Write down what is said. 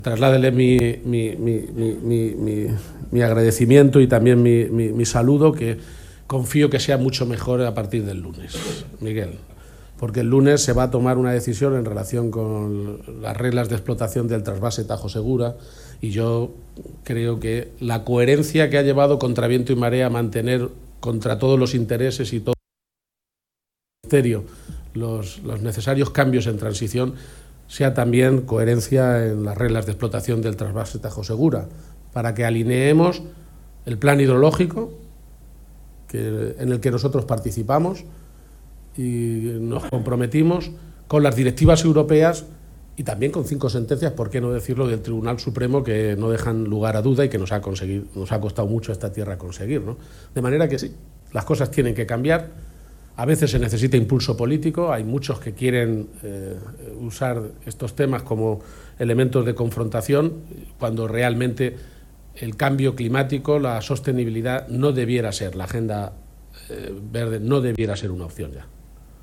Trasládele mi agradecimiento y también mi saludo, que confío que sea mucho mejor a partir del lunes, Miguel. Porque el lunes se va a tomar una decisión en relación con las reglas de explotación del trasvase Tajo Segura, y yo creo que la coherencia que ha llevado contra viento y marea a mantener contra todos los intereses y todo el ministerio los necesarios cambios en transición sea también coherencia en las reglas de explotación del trasvase Tajo Segura, para que alineemos el plan hidrológico en el que nosotros participamos y nos comprometimos con las directivas europeas y también con 5 sentencias, por qué no decirlo, del Tribunal Supremo, que no dejan lugar a duda y que nos ha costado mucho a esta tierra conseguir, ¿no? De manera que sí, las cosas tienen que cambiar. A veces se necesita impulso político, hay muchos que quieren usar estos temas como elementos de confrontación, cuando realmente el cambio climático, la sostenibilidad no debiera ser, la agenda verde no debiera ser una opción ya.